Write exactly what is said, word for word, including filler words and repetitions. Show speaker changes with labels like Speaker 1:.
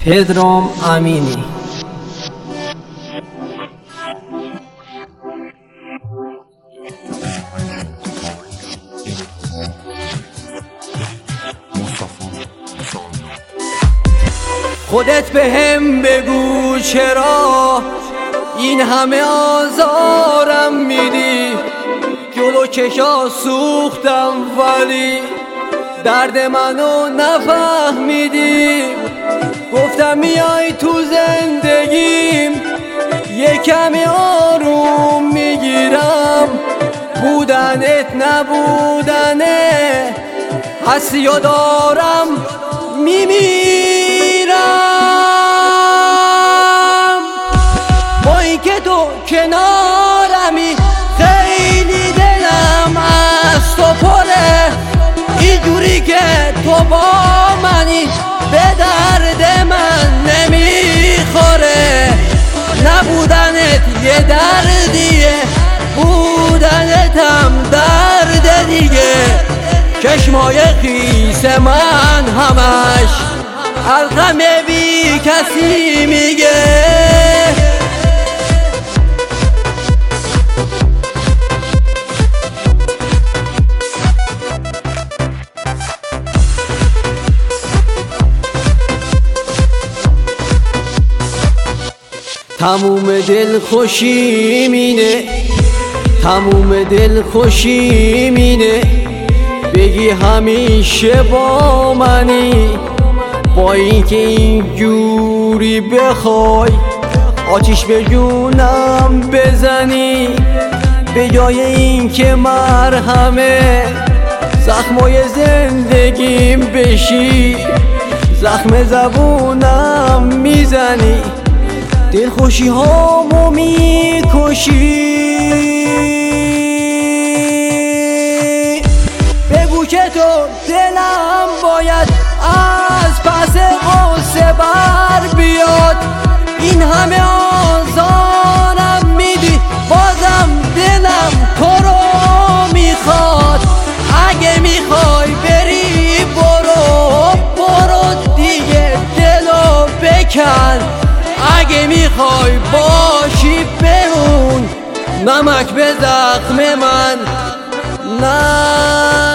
Speaker 1: پدرام امینی. خودت به هم بگو چرا این همه آزارم میدی؟ جلو چشا سوختم ولی درد منو نفهمیدی. گفتم میای تو زندگیم یه کمی آروم میگیرم، بودنت نبودنه هستی و دارم میمیرم. با این که تو کنارمی خیلی دلم از تو پره، اینجوری که تو با منی به درد من نمیخوره. نبودنت یه دردیه، بودنت هم درد دیگه. چشمای خیس من همش الغم بی کسی میگه. تموم دل خوشی مینه، تموم دل خوشی مینه، بگی همیشه با منی. با اینکه اینجوری بخوای آتیش به جونم بزنی، به جای اینکه مرهمه زخمای زندگیم بشی، زخم زبونم میزنی، دل خوشی هامو میکشی. بگو که تو دلم باید از پس غصه بر بیاد، این همه آزارم میدی بازم دلم تو رو میخواد. اگه میخوای بری برو برو دیگه دلو بکن، اگه میخوای باشی بمون نمک به زخم من نه.